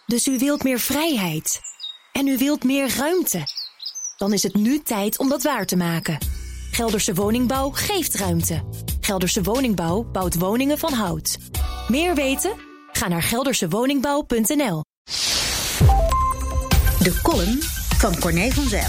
Dus u wilt meer vrijheid. En u wilt meer ruimte. Dan is het nu tijd om dat waar te maken. Gelderse Woningbouw geeft ruimte. Gelderse Woningbouw bouwt woningen van hout. Meer weten? Ga naar geldersewoningbouw.nl. De column van Corné van Zijl.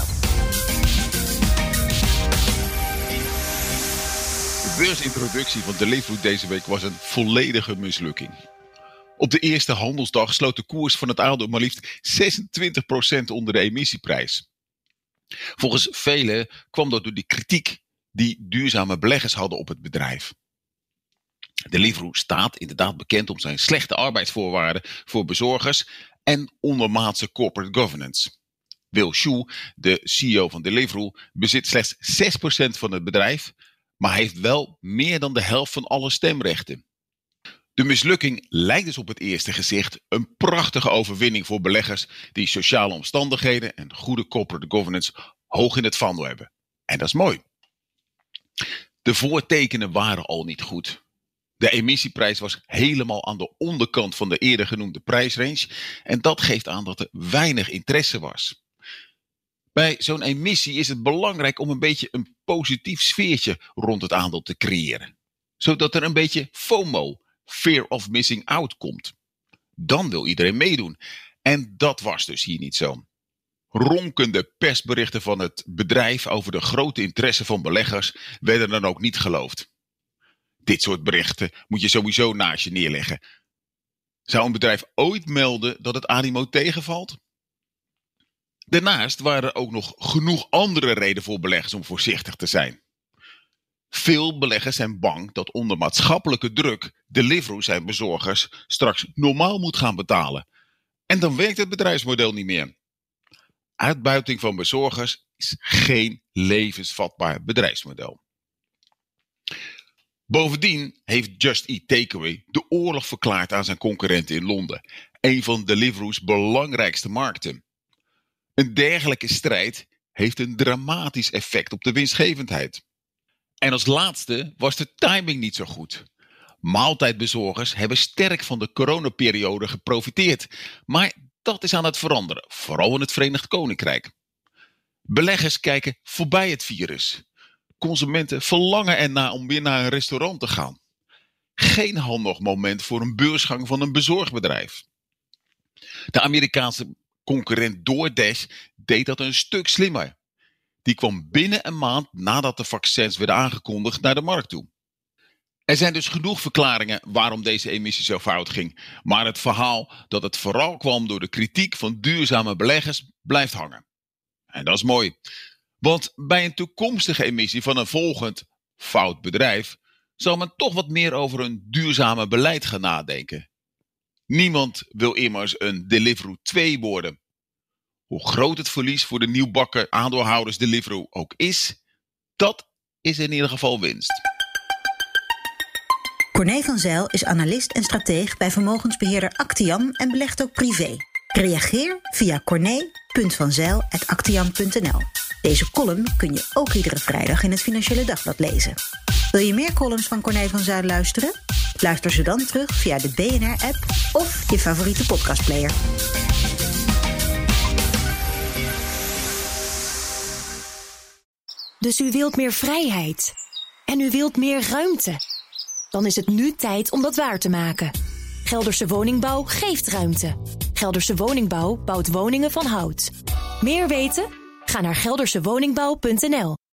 De beursintroductie van Deliveroo deze week was een volledige mislukking. Op de eerste handelsdag sloot de koers van het aandeel maar liefst 26% onder de emissieprijs. Volgens velen kwam dat door de kritiek die duurzame beleggers hadden op het bedrijf. Deliveroo staat inderdaad bekend om zijn slechte arbeidsvoorwaarden voor bezorgers en ondermaatse corporate governance. Will Shu, de CEO van Deliveroo, bezit slechts 6% van het bedrijf, maar heeft wel meer dan de helft van alle stemrechten. De mislukking lijkt dus op het eerste gezicht een prachtige overwinning voor beleggers die sociale omstandigheden en goede corporate governance hoog in het vaandel hebben. En dat is mooi. De voortekenen waren al niet goed. De emissieprijs was helemaal aan de onderkant van de eerder genoemde prijsrange en dat geeft aan dat er weinig interesse was. Bij zo'n emissie is het belangrijk om een beetje een positief sfeertje rond het aandeel te creëren. Zodat er een beetje FOMO, fear of missing out, komt. Dan wil iedereen meedoen. En dat was dus hier niet zo. Ronkende persberichten van het bedrijf over de grote interesse van beleggers werden dan ook niet geloofd. Dit soort berichten moet je sowieso naast je neerleggen. Zou een bedrijf ooit melden dat het animo tegenvalt? Daarnaast waren er ook nog genoeg andere redenen voor beleggers om voorzichtig te zijn. Veel beleggers zijn bang dat onder maatschappelijke druk Deliveroo zijn bezorgers straks normaal moet gaan betalen. En dan werkt het bedrijfsmodel niet meer. Uitbuiting van bezorgers is geen levensvatbaar bedrijfsmodel. Bovendien heeft Just Eat Takeaway de oorlog verklaard aan zijn concurrenten in Londen, een van Deliveroo's belangrijkste markten. Een dergelijke strijd heeft een dramatisch effect op de winstgevendheid. En als laatste was de timing niet zo goed. Maaltijdbezorgers hebben sterk van de coronaperiode geprofiteerd, maar dat is aan het veranderen, vooral in het Verenigd Koninkrijk. Beleggers kijken voorbij het virus. Consumenten verlangen ernaar om weer naar een restaurant te gaan. Geen handig moment voor een beursgang van een bezorgbedrijf. De Amerikaanse concurrent DoorDash deed dat een stuk slimmer. Die kwam binnen een maand nadat de vaccins werden aangekondigd naar de markt toe. Er zijn dus genoeg verklaringen waarom deze emissie zo fout ging. Maar het verhaal dat het vooral kwam door de kritiek van duurzame beleggers blijft hangen. En dat is mooi. Want bij een toekomstige emissie van een volgend fout bedrijf zal men toch wat meer over een duurzame beleid gaan nadenken. Niemand wil immers een Deliveroo 2 worden. Hoe groot het verlies voor de nieuwbakken aandeelhouders Deliveroo ook is, dat is in ieder geval winst. Corné van Zijl is analist en strateeg bij vermogensbeheerder Actiam en belegt ook privé. Reageer via corné.vanzijl@actiam.nl. Deze column kun je ook iedere vrijdag in het Financiële Dagblad lezen. Wil je meer columns van Corné van Zijl luisteren? Luister ze dan terug via de BNR-app of je favoriete podcastplayer. Dus u wilt meer vrijheid. En u wilt meer ruimte. Dan is het nu tijd om dat waar te maken. Gelderse Woningbouw geeft ruimte. Gelderse Woningbouw bouwt woningen van hout. Meer weten? Ga naar geldersewoningbouw.nl.